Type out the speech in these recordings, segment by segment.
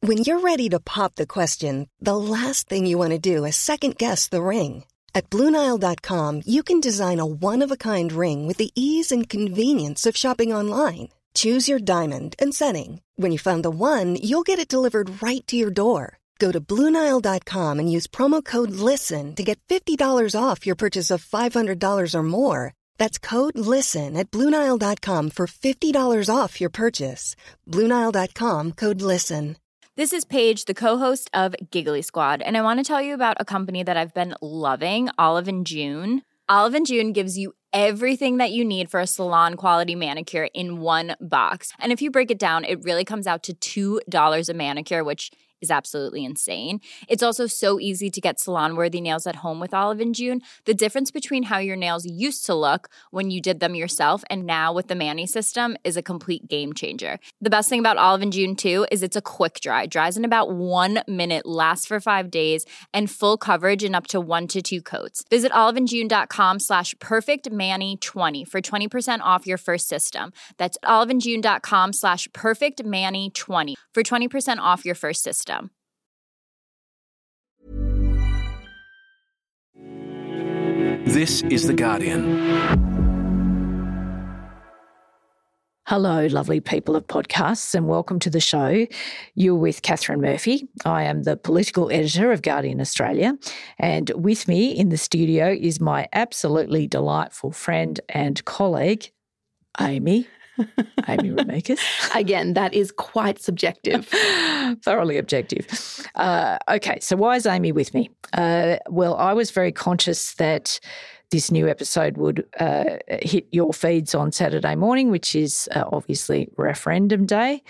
When you're ready to pop the question, the last thing you want to do is second-guess the ring. At BlueNile.com, you can design a one-of-a-kind ring with the ease and convenience of shopping online. Choose your diamond and setting. When you find the one, you'll get it delivered right to your door. Go to BlueNile.com and use promo code LISTEN to get $50 off your purchase of $500 or more. That's code LISTEN at BlueNile.com for $50 off your purchase. BlueNile.com, code LISTEN. This is Paige, the co-host of Giggly Squad, and I want to tell you about a company that I've been loving, Olive & June. Olive & June gives you everything that you need for a salon-quality manicure in one box. And if you break it down, it really comes out to $2 a manicure, which is absolutely insane. It's also so easy to get salon-worthy nails at home with Olive & June. The difference between how your nails used to look when you did them yourself and now with the Mani system is a complete game changer. The best thing about Olive & June, too, is it's a quick dry. Dries in about 1 minute, lasts for 5 days, and full coverage in up to 1 to 2 coats. Visit oliveandjune.com/perfectmani20 for 20% off your first system. That's oliveandjune.com/perfectmani20 for 20% off your first system. This is The Guardian. Hello, lovely people of podcasts, and welcome to the show. You're with Catherine Murphy. I am the political editor of Guardian Australia, and with me in the studio is my absolutely delightful friend and colleague, Amy Remeikis. Again, that is quite subjective. Thoroughly objective. Okay, so why is Amy with me? Well, I was very conscious that this new episode would hit your feeds on Saturday morning, which is obviously referendum day.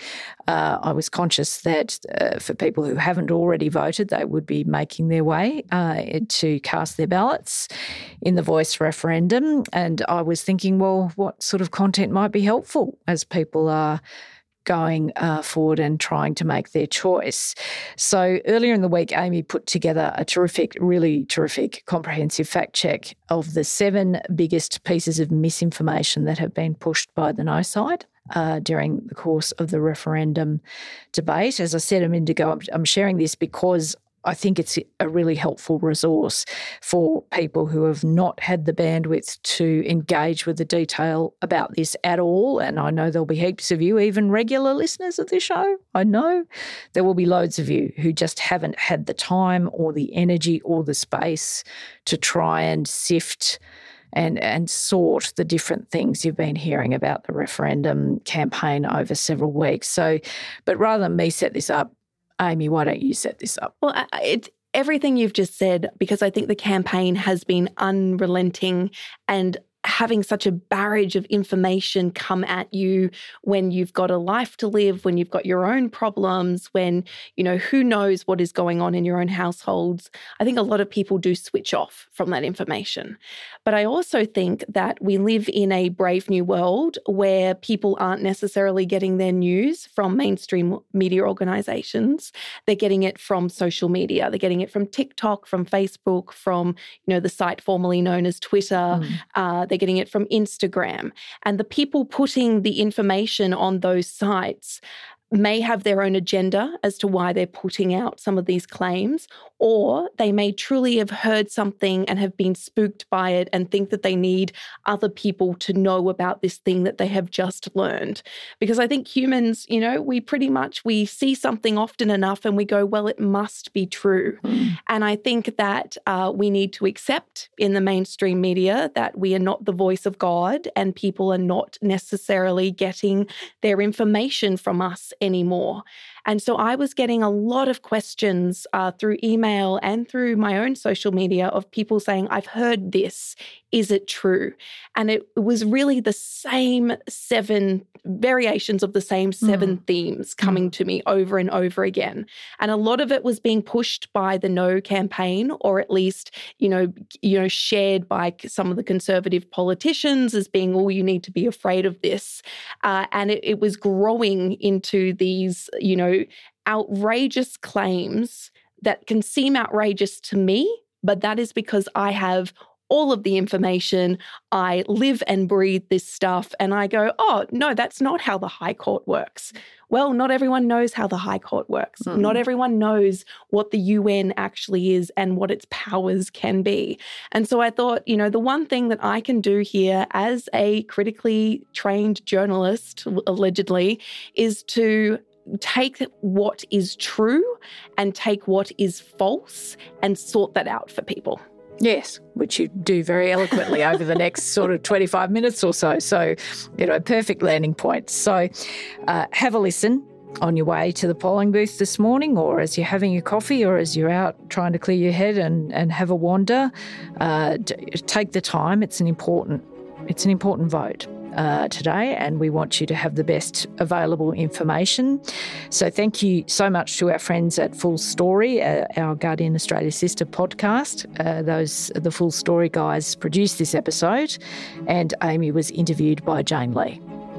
I was conscious that for people who haven't already voted, they would be making their way to cast their ballots in the Voice referendum. And I was thinking, well, what sort of content might be helpful as people are going forward and trying to make their choice. So earlier in the week, Amy put together a really terrific, comprehensive fact check of the 7 biggest pieces of misinformation that have been pushed by the no side during the course of the referendum debate. As I said a minute ago, I'm sharing this because I think it's a really helpful resource for people who have not had the bandwidth to engage with the detail about this at all. And I know there'll be heaps of you, even regular listeners of this show. I know there will be loads of you who just haven't had the time or the energy or the space to try and sift and sort the different things you've been hearing about the referendum campaign over several weeks. So, but rather than me set this up, Amy, why don't you set this up? Well, it's everything you've just said, because I think the campaign has been unrelenting and having such a barrage of information come at you when you've got a life to live, when you've got your own problems, when, who knows what is going on in your own households. I think a lot of people do switch off from that information. But I also think that we live in a brave new world where people aren't necessarily getting their news from mainstream media organizations. They're getting it from social media. They're getting it from TikTok, from Facebook, from, the site formerly known as Twitter. They're getting it from Instagram. And the people putting the information on those sites may have their own agenda as to why they're putting out some of these claims, or they may truly have heard something and have been spooked by it and think that they need other people to know about this thing that they have just learned. Because I think humans, we see something often enough and we go, well, it must be true. And I think that we need to accept in the mainstream media that we are not the voice of God and people are not necessarily getting their information from us anymore. And so I was getting a lot of questions through email and through my own social media of people saying, I've heard this. Is it true? And it was really the same 7 variations of the same 7 themes coming to me over and over again. And a lot of it was being pushed by the No campaign, or at least, shared by some of the conservative politicians as being, oh, you need to be afraid of this. And it was growing into these, outrageous claims that can seem outrageous to me, but that is because I have all of the information. I live and breathe this stuff. And I go, oh, no, that's not how the High Court works. Well, not everyone knows how the High Court works. Not everyone knows what the UN actually is and what its powers can be. And so I thought, the one thing that I can do here as a critically trained journalist, allegedly, is to take what is true and take what is false and sort that out for people. Yes, which you do very eloquently over the next sort of 25 minutes or so. So, perfect landing point. So have a listen on your way to the polling booth this morning, or as you're having your coffee, or as you're out trying to clear your head and have a wander. Take the time. It's an important vote today, and we want you to have the best available information. So thank you so much to our friends at Full Story, our Guardian Australia sister podcast. The Full Story guys produced this episode, and Amy was interviewed by Jane Lee.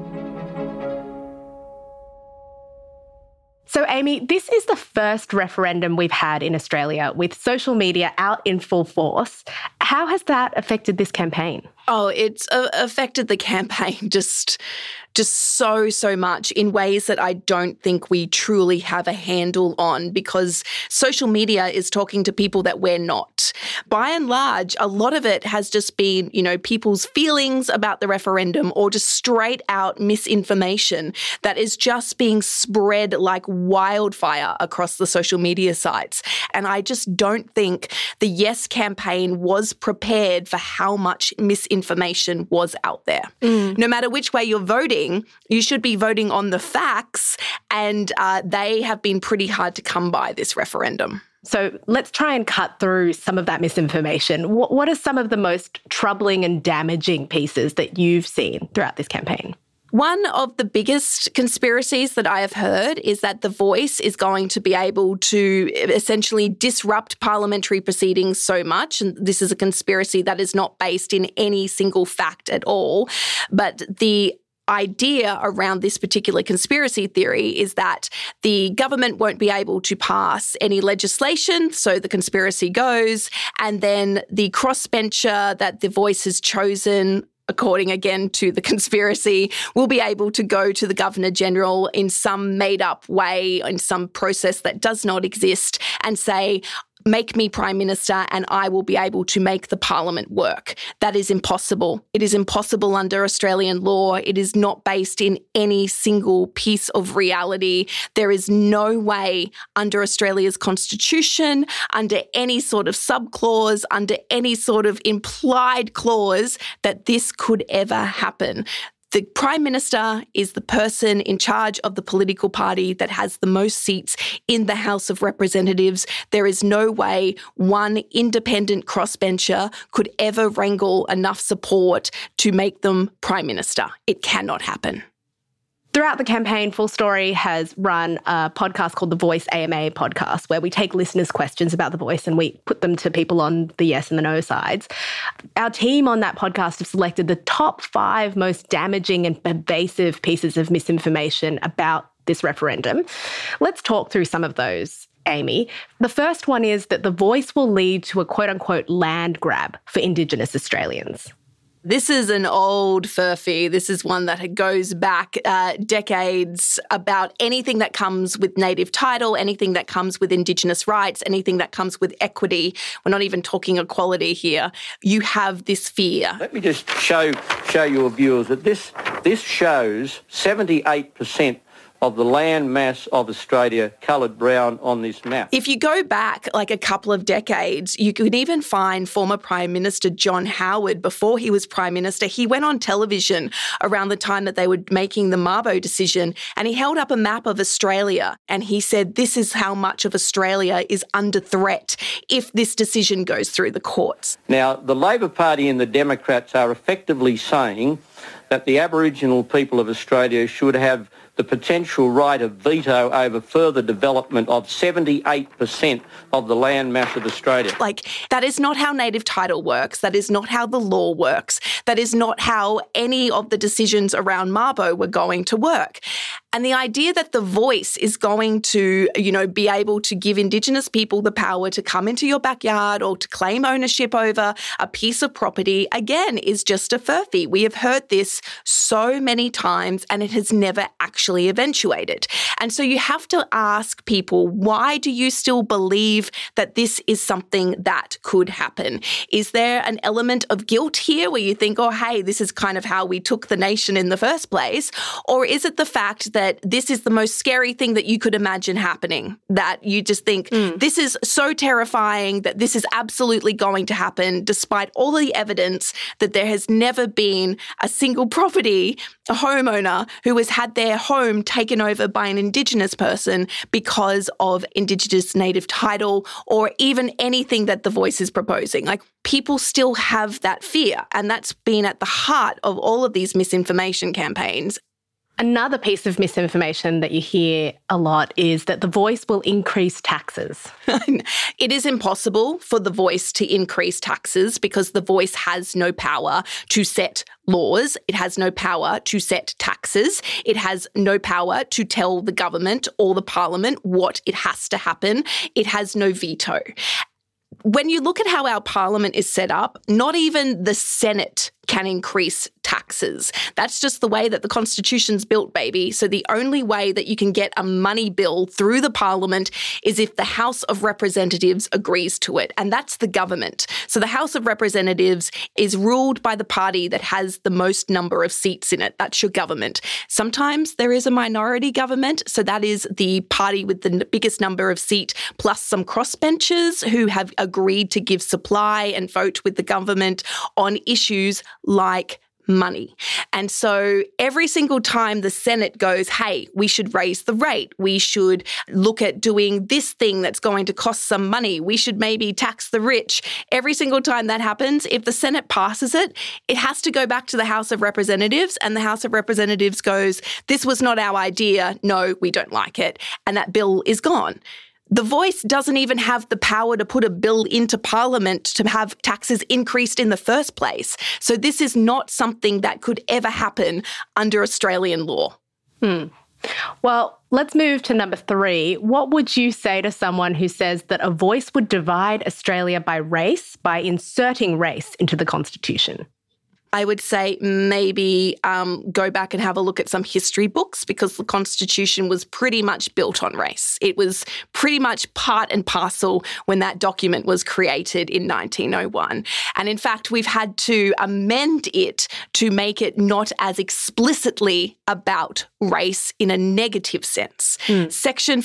So, Amy, this is the first referendum we've had in Australia with social media out in full force. How has that affected this campaign? Oh, it's affected the campaign just so much in ways that I don't think we truly have a handle on, because social media is talking to people that we're not. By and large, a lot of it has just been, people's feelings about the referendum, or just straight out misinformation that is just being spread like wildfire across the social media sites. And I just don't think the Yes campaign was prepared for how much misinformation was out there. No matter which way you're voting, you should be voting on the facts, and they have been pretty hard to come by this referendum. So let's try and cut through some of that misinformation. What are some of the most troubling and damaging pieces that you've seen throughout this campaign? One of the biggest conspiracies that I have heard is that The Voice is going to be able to essentially disrupt parliamentary proceedings so much. And this is a conspiracy that is not based in any single fact at all. But the idea around this particular conspiracy theory is that the government won't be able to pass any legislation, so the conspiracy goes, and then the crossbencher that The Voice has chosen, according again to the conspiracy, will be able to go to the Governor-General in some made-up way, in some process that does not exist, and say, make me Prime Minister and I will be able to make the Parliament work. That is impossible. It is impossible under Australian law. It is not based in any single piece of reality. There is no way under Australia's constitution, under any sort of subclause, under any sort of implied clause, that this could ever happen. The Prime Minister is the person in charge of the political party that has the most seats in the House of Representatives. There is no way one independent crossbencher could ever wrangle enough support to make them Prime Minister. It cannot happen. Throughout the campaign, Full Story has run a podcast called The Voice AMA podcast, where we take listeners' questions about The Voice and we put them to people on the yes and the no sides. Our team on that podcast have selected the top 5 most damaging and pervasive pieces of misinformation about this referendum. Let's talk through some of those, Amy. The first one is that The Voice will lead to a quote-unquote land grab for Indigenous Australians. This is an old furphy. This is one that goes back decades, about anything that comes with native title, anything that comes with Indigenous rights, anything that comes with equity. We're not even talking equality here. You have this fear. Let me just show your viewers that this shows 78% of the land mass of Australia coloured brown on this map. If you go back like a couple of decades, you could even find former Prime Minister John Howard, before he was Prime Minister, he went on television around the time that they were making the Mabo decision, and he held up a map of Australia and he said, this is how much of Australia is under threat if this decision goes through the courts. Now, the Labor Party and the Democrats are effectively saying that the Aboriginal people of Australia should have the potential right of veto over further development of 78% of the land mass of Australia. Like, that is not how native title works. That is not how the law works. That is not how any of the decisions around Mabo were going to work. And the idea that the voice is going to, be able to give Indigenous people the power to come into your backyard or to claim ownership over a piece of property, again, is just a furphy. We have heard this so many times and it has never actually eventuated. And so you have to ask people, why do you still believe that this is something that could happen? Is there an element of guilt here where you think, oh, hey, this is kind of how we took the nation in the first place? Or is it the fact that this is the most scary thing that you could imagine happening, that you just think this is so terrifying that this is absolutely going to happen, despite all the evidence that there has never been a single property, a homeowner who has had their home taken over by an Indigenous person because of Indigenous native title or even anything that the Voice is proposing. Like, people still have that fear, and that's been at the heart of all of these misinformation campaigns. Another piece of misinformation that you hear a lot is that the Voice will increase taxes. It is impossible for the Voice to increase taxes because the Voice has no power to set laws. It has no power to set taxes. It has no power to tell the government or the parliament what it has to happen. It has no veto. When you look at how our parliament is set up, not even the Senate can increase taxes. That's just the way that the Constitution's built, baby. So the only way that you can get a money bill through the Parliament is if the House of Representatives agrees to it, and that's the government. So the House of Representatives is ruled by the party that has the most number of seats in it. That's your government. Sometimes there is a minority government, so that is the party with the biggest number of seats, plus some crossbenchers who have agreed to give supply and vote with the government on issues like money. And so every single time the Senate goes, hey, we should raise the rate, we should look at doing this thing that's going to cost some money, we should maybe tax the rich. Every single time that happens, if the Senate passes it, it has to go back to the House of Representatives, and the House of Representatives goes, this was not our idea, no, we don't like it, and that bill is gone. The Voice doesn't even have the power to put a bill into Parliament to have taxes increased in the first place. So this is not something that could ever happen under Australian law. Well, let's move to number 3. What would you say to someone who says that a Voice would divide Australia by race by inserting race into the Constitution? I would say maybe go back and have a look at some history books, because the Constitution was pretty much built on race. It was pretty much part and parcel when that document was created in 1901. And in fact, we've had to amend it to make it not as explicitly about race in a negative sense. Section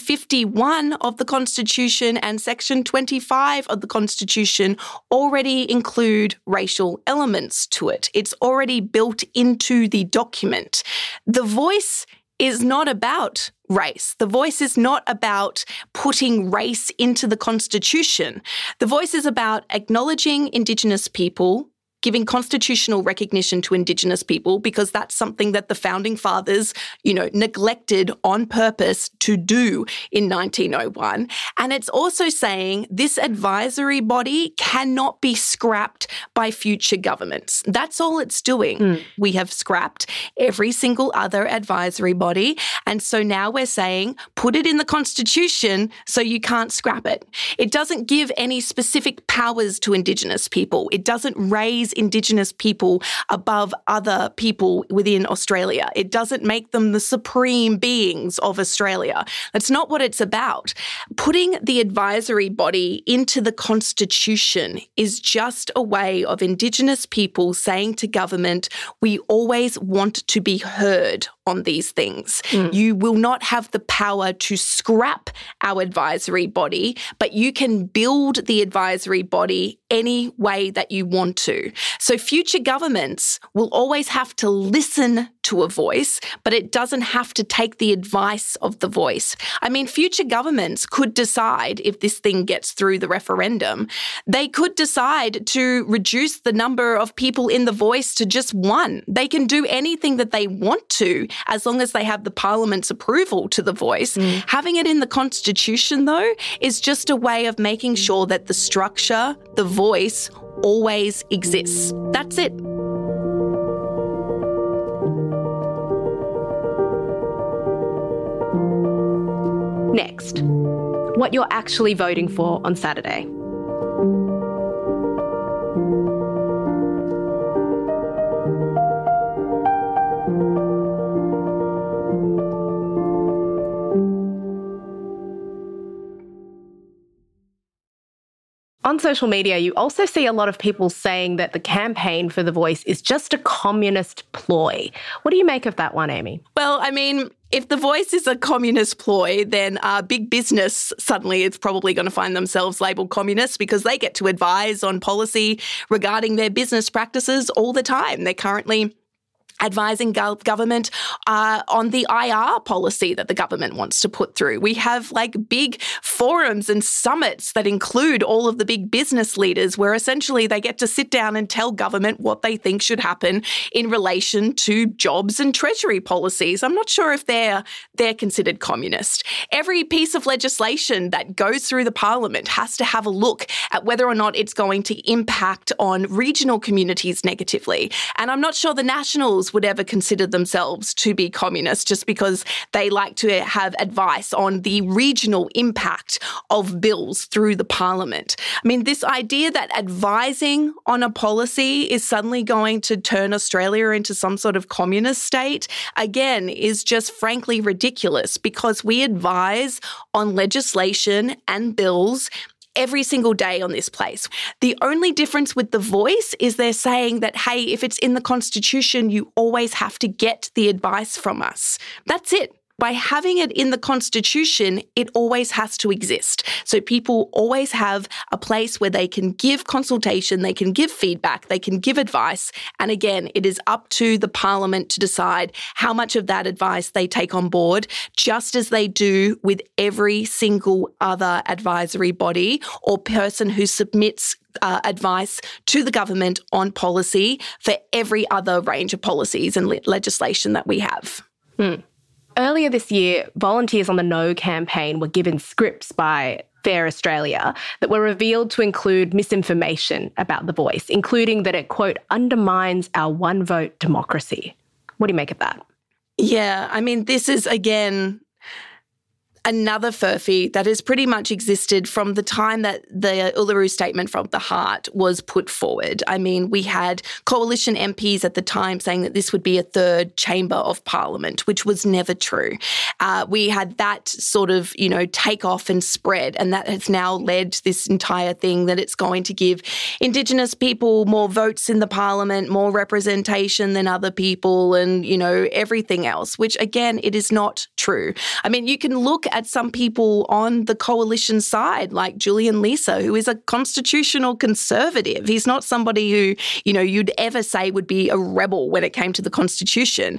51 of the Constitution and Section 25 of the Constitution already include racial elements to it. It's already built into the document. The Voice is not about race. The Voice is not about putting race into the Constitution. The Voice is about acknowledging Indigenous people, giving constitutional recognition to Indigenous people, because that's something that the Founding Fathers, neglected on purpose to do in 1901. And it's also saying this advisory body cannot be scrapped by future governments. That's all it's doing. We have scrapped every single other advisory body. And so now we're saying, put it in the Constitution so you can't scrap it. It doesn't give any specific powers to Indigenous people. It doesn't raise Indigenous people above other people within Australia. It doesn't make them the supreme beings of Australia. That's not what it's about. Putting the advisory body into the Constitution is just a way of Indigenous people saying to government, we always want to be heard on these things. You will not have the power to scrap our advisory body, but you can build the advisory body any way that you want to. So future governments will always have to listen to a voice, but it doesn't have to take the advice of the voice. I mean, future governments could decide, if this thing gets through the referendum, they could decide to reduce the number of people in the voice to just 1. They can do anything that they want to, as long as they have the Parliament's approval to the voice. Having it in the Constitution, though, is just a way of making sure that the structure, the voice, always exists. That's it. Next, what you're actually voting for on Saturday. On social media, you also see a lot of people saying that the campaign for The Voice is just a communist ploy. What do you make of that one, Amy? Well, I mean, if The Voice is a communist ploy, then big business suddenly is probably going to find themselves labelled communists because they get to advise on policy regarding their business practices all the time. They're currently advising government on the IR policy that the government wants to put through. We have big forums and summits that include all of the big business leaders where essentially they get to sit down and tell government what they think should happen in relation to jobs and treasury policies. I'm not sure if they're considered communist. Every piece of legislation that goes through the parliament has to have a look at whether or not it's going to impact on regional communities negatively. And I'm not sure the Nationals would ever consider themselves to be communist just because they like to have advice on the regional impact of bills through the parliament. I mean, this idea that advising on a policy is suddenly going to turn Australia into some sort of communist state, again, is just frankly ridiculous because we advise on legislation and bills every single day on this place. The only difference with The Voice is they're saying that, hey, if it's in the Constitution, you always have to get the advice from us. That's it. By having it in the Constitution, it always has to exist. So people always have a place where they can give consultation, they can give feedback, they can give advice. And again, it is up to the Parliament to decide how much of that advice they take on board, just as they do with every single other advisory body or person who submits advice to the government on policy for every other range of policies and legislation that we have. Earlier this year, volunteers on the No campaign were given scripts by Fair Australia that were revealed to include misinformation about The Voice, including that it, quote, undermines our one-vote democracy. What do you make of that? Yeah, I mean, this is, again, another furphy that has pretty much existed from the time that the Uluru Statement from the Heart was put forward. I mean, we had coalition MPs at the time saying that this would be a third chamber of parliament, which was never true. We had that sort of, take off and spread, and that has now led to this entire thing that it's going to give Indigenous people more votes in the parliament, more representation than other people, and, everything else, which, again, it is not true. I mean, you can look at some people on the coalition side, like Julian Leeser, who is a constitutional conservative. He's not somebody who, you'd ever say would be a rebel when it came to the Constitution.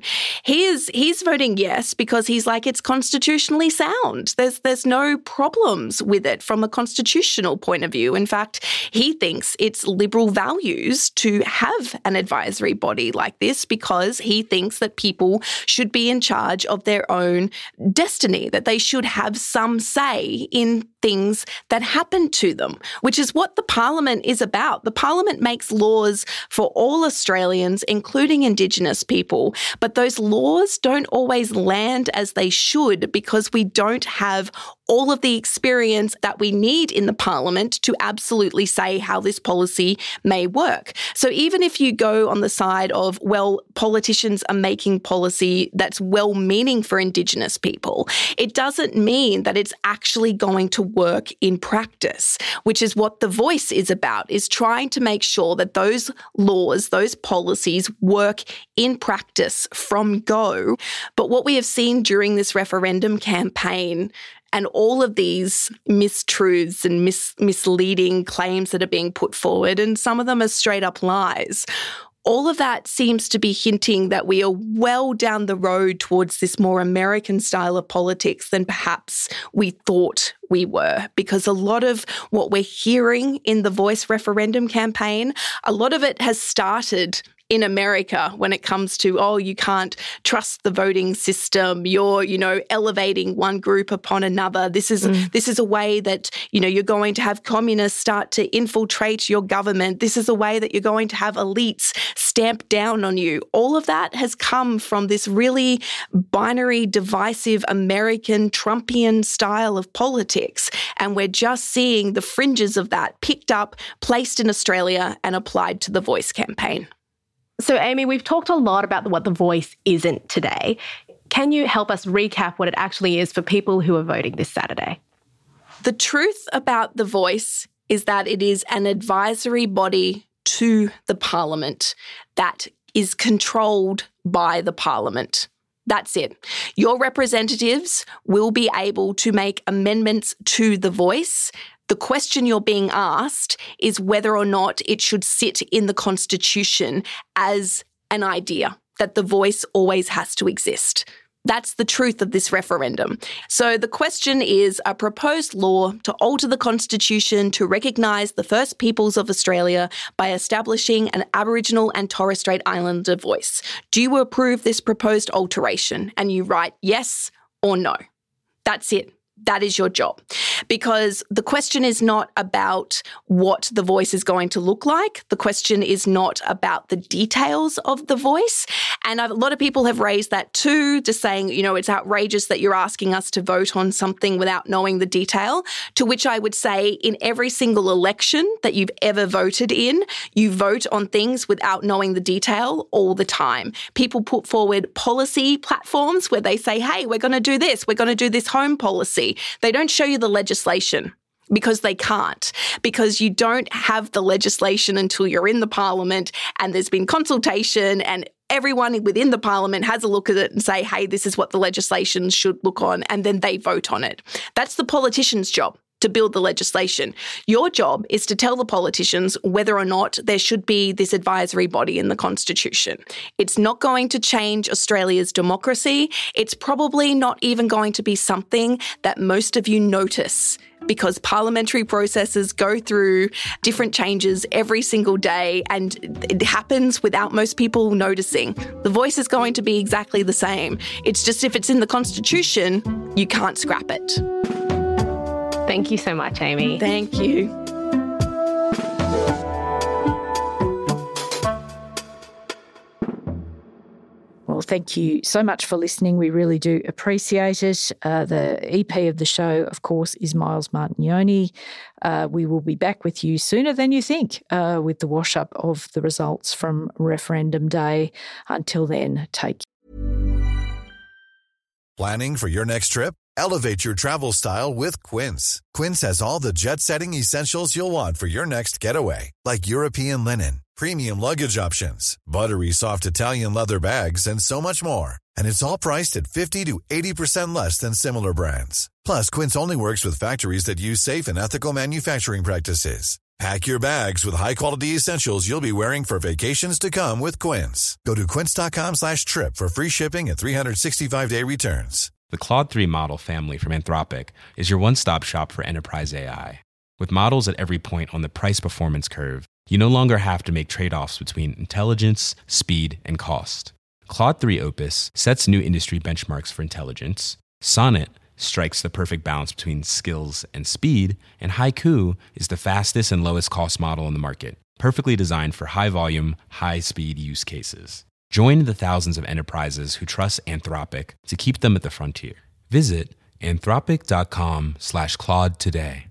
He's voting yes because he's like, it's constitutionally sound. There's no problems with it from a constitutional point of view. In fact, he thinks it's liberal values to have an advisory body like this because he thinks that people should be in charge of their own destiny, that they should have some say in things that happen to them, which is what the Parliament is about. The Parliament makes laws for all Australians, including Indigenous people, but those laws don't always land as they should because we don't have all of the experience that we need in the Parliament to absolutely say how this policy may work. So even if you go on the side of, well, politicians are making policy that's well-meaning for Indigenous people, it doesn't mean that it's actually going to work in practice, which is what The Voice is about, is trying to make sure that those laws, those policies work in practice from go. But what we have seen during this referendum campaign and all of these mistruths and misleading claims that are being put forward, and some of them are straight up lies, all of that seems to be hinting that we are well down the road towards this more American style of politics than perhaps we thought we were, because a lot of what we're hearing in the Voice referendum campaign, a lot of it has started in America when it comes to, oh, you can't trust the voting system. You're, elevating one group upon another. This is a way that, you're going to have communists start to infiltrate your government. This is a way that you're going to have elites stamp down on you. All of that has come from this really binary, divisive American Trumpian style of politics. And we're just seeing the fringes of that picked up, placed in Australia and applied to the Voice campaign. So, Amy, we've talked a lot about what The Voice isn't today. Can you help us recap what it actually is for people who are voting this Saturday? The truth about The Voice is that it is an advisory body to the Parliament that is controlled by the Parliament. That's it. Your representatives will be able to make amendments to The Voice. The question you're being asked is whether or not it should sit in the Constitution as an idea, that the voice always has to exist. That's the truth of this referendum. So the question is a proposed law to alter the Constitution to recognise the First Peoples of Australia by establishing an Aboriginal and Torres Strait Islander voice. Do you approve this proposed alteration? And you write yes or no. That's it. That is your job. Because the question is not about what the voice is going to look like. The question is not about the details of the voice. And a lot of people have raised that too, just saying, it's outrageous that you're asking us to vote on something without knowing the detail, to which I would say in every single election that you've ever voted in, you vote on things without knowing the detail all the time. People put forward policy platforms where they say, hey, we're going to do this. We're going to do this home policy. They don't show you the legislation because they can't, because you don't have the legislation until you're in the Parliament and there's been consultation and everyone within the Parliament has a look at it and say, hey, this is what the legislation should look on, and then they vote on it. That's the politician's job, to build the legislation. Your job is to tell the politicians whether or not there should be this advisory body in the Constitution. It's not going to change Australia's democracy. It's probably not even going to be something that most of you notice, because parliamentary processes go through different changes every single day and it happens without most people noticing. The voice is going to be exactly the same. It's just if it's in the Constitution, you can't scrap it. Thank you so much, Amy. Thank you. Well, thank you so much for listening. We really do appreciate it. The EP of the show, of course, is Miles Martignoni. We will be back with you sooner than you think with the wash-up of the results from referendum day. Until then, take care. Planning for your next trip? Elevate your travel style with Quince. Quince has all the jet-setting essentials you'll want for your next getaway, like European linen, premium luggage options, buttery soft Italian leather bags, and so much more. And it's all priced at 50 to 80% less than similar brands. Plus, Quince only works with factories that use safe and ethical manufacturing practices. Pack your bags with high-quality essentials you'll be wearing for vacations to come with Quince. Go to quince.com/trip for free shipping and 365-day returns. The Claude 3 model family from Anthropic is your one-stop shop for enterprise AI. With models at every point on the price-performance curve, you no longer have to make trade-offs between intelligence, speed, and cost. Claude 3 Opus sets new industry benchmarks for intelligence. Sonnet strikes the perfect balance between skills and speed. And Haiku is the fastest and lowest cost model in the market, perfectly designed for high-volume, high-speed use cases. Join the thousands of enterprises who trust Anthropic to keep them at the frontier. Visit anthropic.com/Claude today.